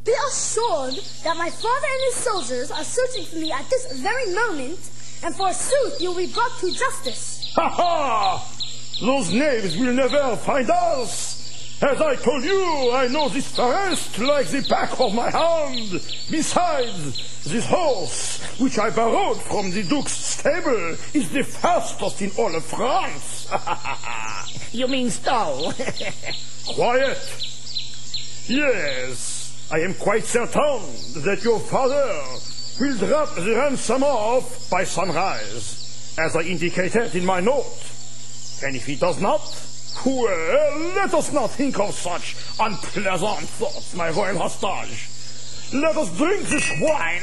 Be assured that my father and his soldiers are searching for me at this very moment, and forsooth you will be brought to justice. Ha ha! Those knaves will never find us! As I told you, I know this forest like the back of my hand. Besides, this horse, which I borrowed from the Duke's stable, is the fastest in all of France. You mean so? Quiet. Yes, I am quite certain that your father will drop the ransom off by sunrise, as I indicated in my note. And if he does not, well, let us not think of such unpleasant thoughts, my royal hostage. Let us drink this wine.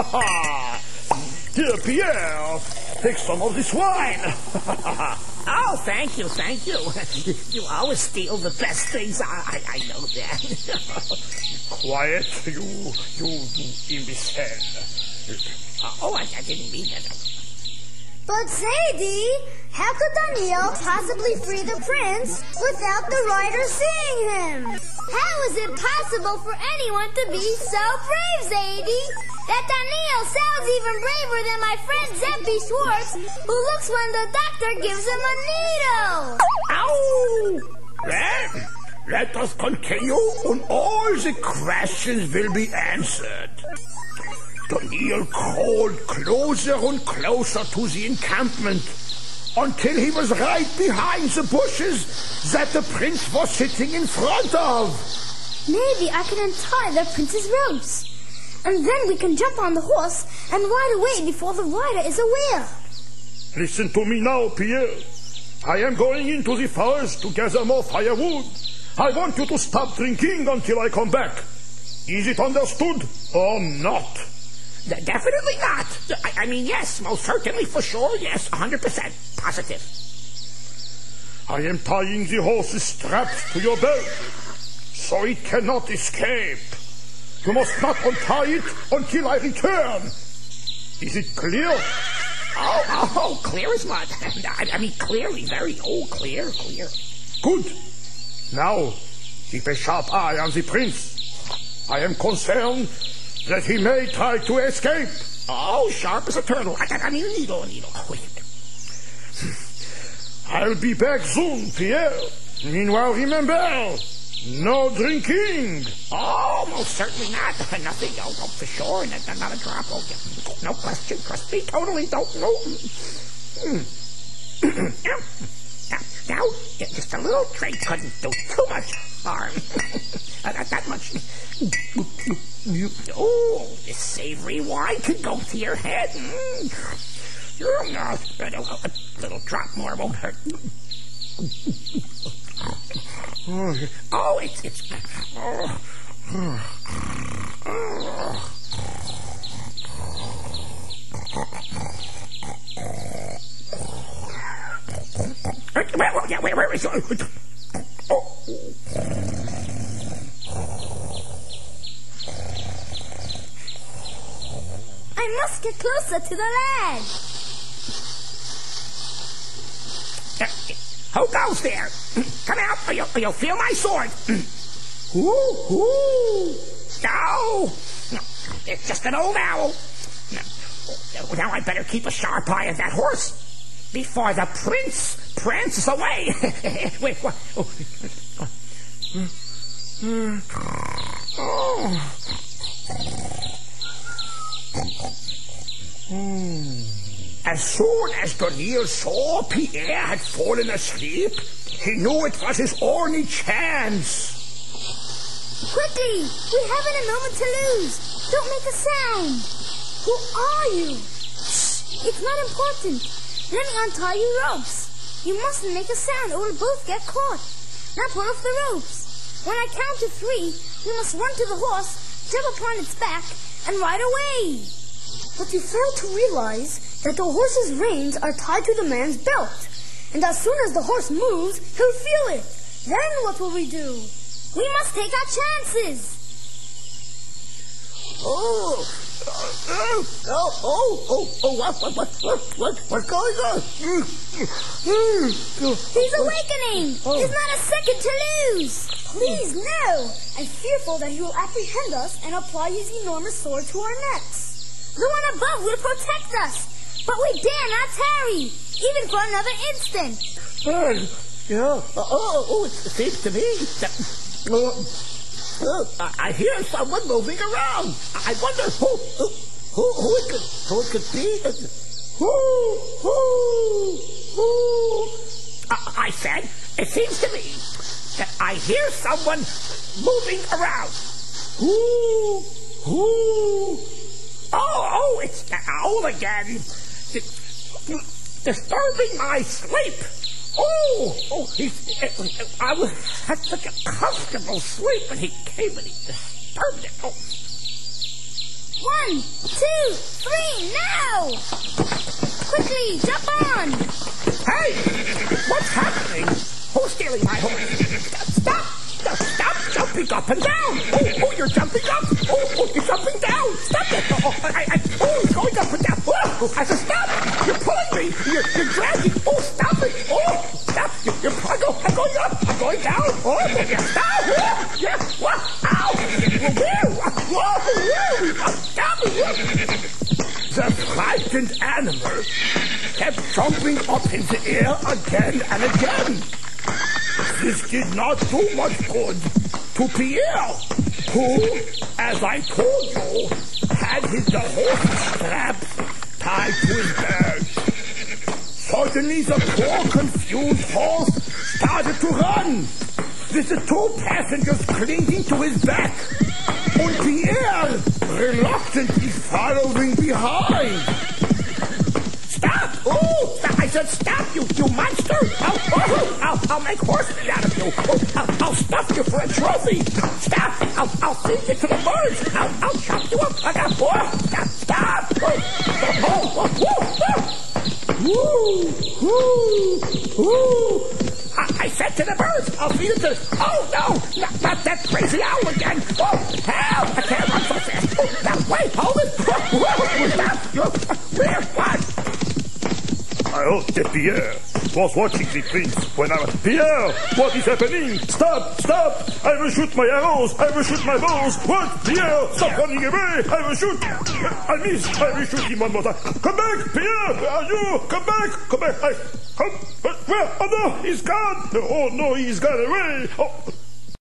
Here, Pierre, take some of this wine. Oh, thank you. You always steal the best things. I know that. Quiet, you imbecile. Oh, I didn't mean that. But Sadie, how could Daniel possibly free the prince without the rider seeing him? How is it possible for anyone to be so brave, Zadie? That Daniel sounds even braver than my friend Zeppi Schwartz, who looks when the doctor gives him a needle. Ow! Well, let us continue and all the questions will be answered. Daniel crawled closer and closer to the encampment until he was right behind the bushes that the prince was sitting in front of. Maybe I can untie the prince's ropes, and then we can jump on the horse and ride away before the rider is aware. Listen to me now, Pierre. I am going into the forest to gather more firewood. I want you to stop drinking until I come back. Is it understood or not? Definitely not. I mean, yes, most certainly, for sure, yes, 100% positive. I am tying the horse's straps to your belt, so it cannot escape. You must not untie it until I return. Is it clear? Oh, clear as mud. I mean, clearly, very, clear. Good. Now, keep a sharp eye on the prince. I am concerned that he may try to escape. Oh, sharp as a turtle. I mean, a needle. I'll be back soon, Pierre. Meanwhile, remember, no drinking. Oh, most certainly not. Nothing. Oh, for sure. Not a drop. Oh, yeah. No question. Trust me. Totally don't know. Now, just a little drink couldn't do too much harm. Not that much. Oh, this savory wine could go to your head. A little drop more won't hurt. Oh, it's. Where is it? I must get closer to the lad. Who goes there? Come out, or you'll feel my sword. No, it's just an old owl. Now I better keep a sharp eye on that horse before the prince prances away. Wait, what? As soon as Daniel saw Pierre had fallen asleep, he knew it was his only chance. Quickly! We haven't a moment to lose. Don't make a sound. Who are you? Shh! It's not important. Let me untie your ropes. You mustn't make a sound or we'll both get caught. Now pull off the ropes. When I count to 3, we must run to the horse, jump upon its back, and ride away. But you fail to realize that the horse's reins are tied to the man's belt. And as soon as the horse moves, he'll feel it. Then what will we do? We must take our chances. Oh, What's going on? He's awakening! There's not a second to lose! Please, no! I'm fearful that he will apprehend us and apply his enormous sword to our necks. The one above will protect us, but we dare not tarry, even for another instant. It seems to me that I hear someone moving around. I wonder who it could be. I said, it seems to me that I hear someone moving around. Oh, it's the owl again. Disturbing my sleep. I had such a comfortable sleep, and he came and he disturbed it. 1, 2, 3, now! Quickly, jump on! Hey, what's happening? Who's stealing my horse? Stop jumping up and down. You're jumping up. You're jumping down. Stop it. He's going up and down. I said, stop. You're pulling me. You're dragging. Stop it. Stop. I'm going up. I'm going down. Stop. Ow. Stop. The frightened animal kept jumping up in the air again and again. This did not do much good to Pierre, who, as I told you, had the horse straps tied to his back. Suddenly the poor confused horse started to run, with the two passengers clinging to his back, and Pierre reluctantly following behind. Stop! I said stop, you monster! I'll make horsemeat out of you! I'll stuff you for a trophy! Stop! I'll feed you to the birds! I'll chop you up! Stop! I said to the birds, I'll feed it to... Oh, no! Not that crazy owl again! Help! I can't run so fast! Now, wait, hold it! Stop! What? I hope that Pierre was watching the prince when I was... Pierre! What is happening? Stop! I will shoot my arrows! I will shoot my bows! What? Pierre! Stop running away! I will shoot! I miss! I will shoot him one more time! Come back! Pierre! Where are you? Come back! Where? Oh no! He's gone! Oh no! He's gone away! Oh...